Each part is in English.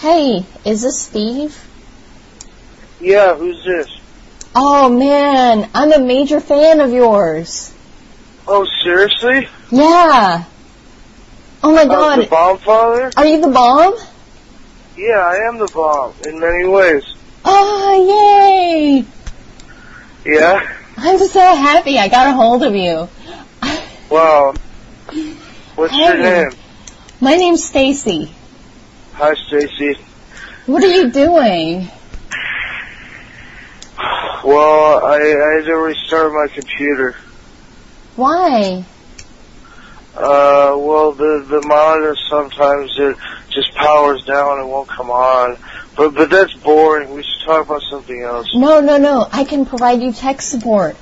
Hey, is this Steve? Yeah, who's this? Oh man, I'm a major fan of yours. Oh, seriously? Yeah. Oh my god. The Bomb Father? Are you the bomb? Yeah, I am the bomb, in many ways. Oh, yay! Yeah? I'm so happy I got a hold of you. Wow. What's your name? My name's Stacy. Hi, Stacy. What are you doing? Well, I had to restart my computer. Why? Well, the monitor sometimes it just powers down and won't come on. But that's boring. We should talk about something else. No. I can provide you tech support.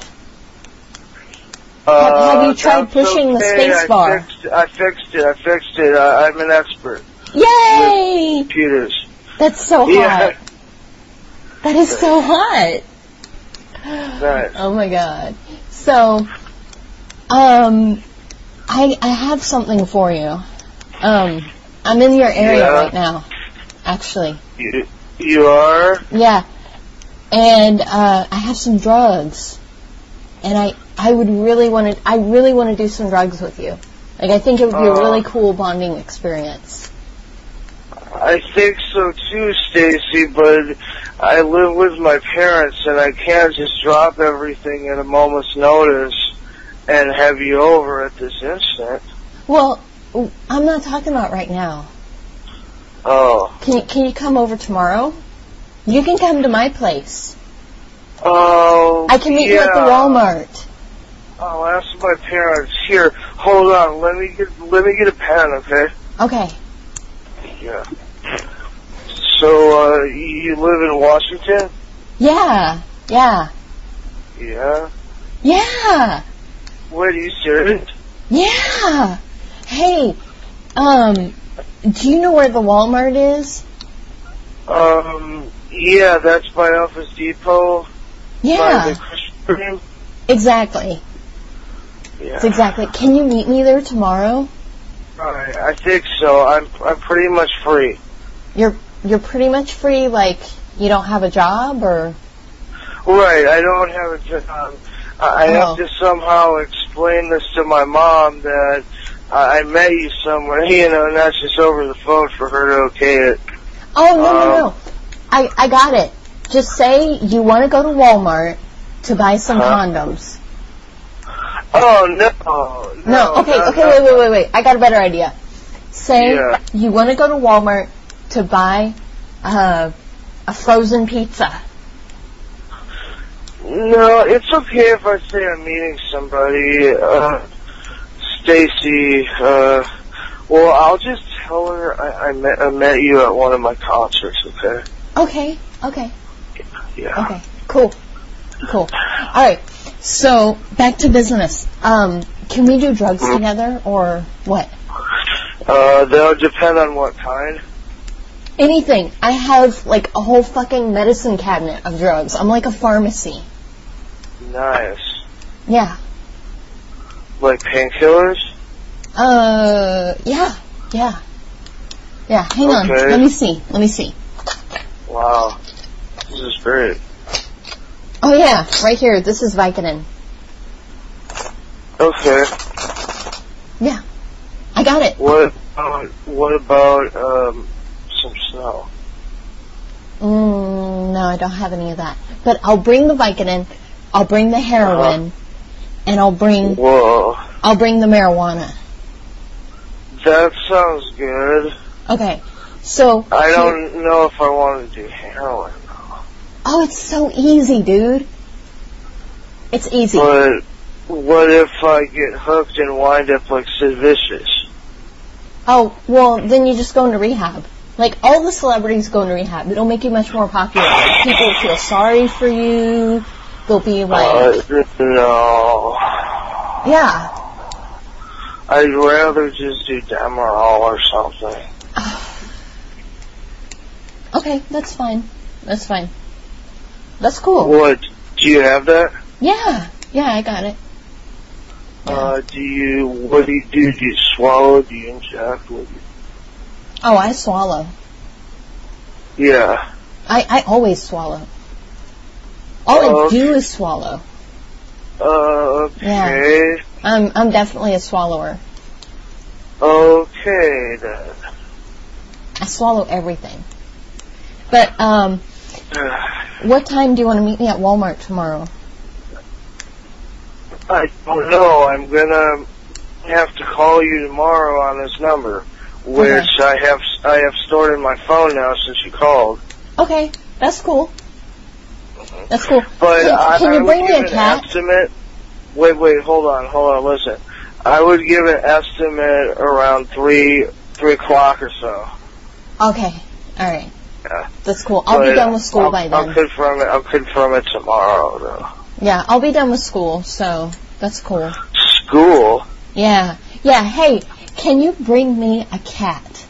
Have you tried pushing the space bar? I fixed it. I'm an expert. Yay! With computers. That's so hot. Yeah. That is so hot. Nice. Oh my god. So, I have something for you. I'm in your area right now, actually. You are? Yeah. And I have some drugs. And I really want to do some drugs with you. Like, I think it would be a really cool bonding experience. I think so too, Stacy, but I live with my parents and I can't just drop everything at a moment's notice and have you over at this instant. Well, I'm not talking about right now. Oh. Can you come over tomorrow? You can come to my place. Oh. I can meet you at the Walmart. I'll ask my parents. Here, hold on. Let me get a pen, okay? Okay. Yeah. So, you live in Washington? Yeah. Yeah? Yeah. Wait, are you serious? Yeah. Hey, do you know where the Walmart is? Yeah, that's by Office Depot. Yeah. By the Krispy Kreme. Exactly. Yeah. It's exactly. Can you meet me there tomorrow? Alright, I think so. I'm pretty much free. You're pretty much free, like you don't have a job, or? Right, I don't have a job. I have to somehow explain this to my mom that I met you somewhere, and that's just over the phone for her to okay it. Oh, no. I got it. Just say you want to go to Walmart to buy some condoms. Oh, no. No, okay, wait. I got a better idea. Say you want to go to Walmart to buy a frozen pizza. No, it's okay if I say I'm meeting somebody. Stacy, well, I'll just tell her I met you at one of my concerts, okay? Okay. Yeah. Okay, cool. Alright, so back to business. Can we do drugs together, or what? That'll depend on what kind. Anything. I have, like, a whole fucking medicine cabinet of drugs. I'm like a pharmacy. Nice. Yeah. Like painkillers? Yeah. Hang on. Let me see. Wow. This is great. Oh yeah, right here. This is Vicodin. Okay. Yeah. I got it. What about some snow? No, I don't have any of that. But I'll bring the Vicodin, I'll bring the heroin, and I'll bring the marijuana. That sounds good. Okay, so I don't know if I want to do heroin though. Oh, it's so easy, dude. It's easy. But what if I get hooked and wind up like Sid Vicious? Oh, well, then you just go into rehab. Like, all the celebrities go into rehab. It'll make you much more popular. Like, people will feel sorry for you. They'll be like... no. Yeah. I'd rather just do Demerol or something. Okay, that's fine. That's cool. What? Do you have that? Yeah, I got it. Yeah. What do you do? Do you swallow? Do you inject? Oh, I swallow. Yeah. I always swallow. All I do is swallow. Okay. Yeah. I'm definitely a swallower. Okay, then. I swallow everything. But, what time do you want to meet me at Walmart tomorrow? I don't know. I'm gonna have to call you tomorrow on this number, which I have stored in my phone now since you called. Okay, that's cool. That's cool. But can you bring me a cat? Estimate. Wait, hold on, listen. I would give an estimate around 3 o'clock or so. Okay, alright. Yeah. That's cool. I'll be done with school by then. I'll confirm it tomorrow, though. Yeah, I'll be done with school, so that's cool. School? Yeah. Yeah, hey, can you bring me a cat?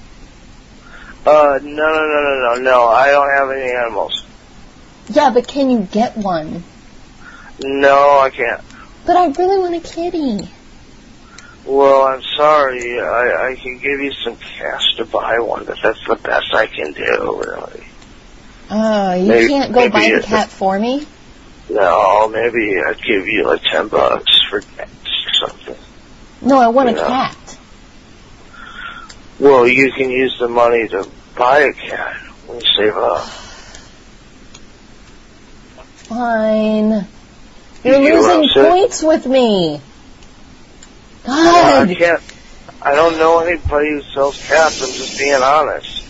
No. I don't have any animals. Yeah, but can you get one? No, I can't. But I really want a kitty. Well, I'm sorry. I can give you some cash to buy one, but that's the best I can do, really. Oh, you can't go buy the cat for me? No, maybe I'd give you like $10 for cats or something. No, I want a cat. Well, you can use the money to buy a cat when you save up. Fine. You're losing points with me. God. I don't know anybody who sells cats. I'm just being honest.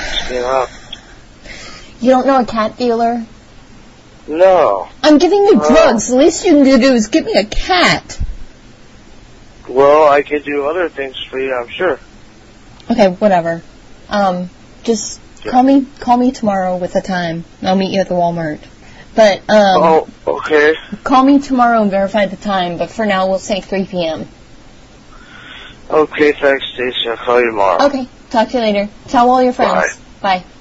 You don't know a cat dealer? No. I'm giving you drugs. The least you can do is give me a cat. Well, I could do other things for you, I'm sure. Okay, whatever. Just call me tomorrow with a time. I'll meet you at the Walmart. But, oh, okay. Call me tomorrow and verify the time, but for now we'll say 3 p.m. Okay, thanks, Stacy. I'll call you tomorrow. Okay, talk to you later. Tell all your friends. Bye. Bye.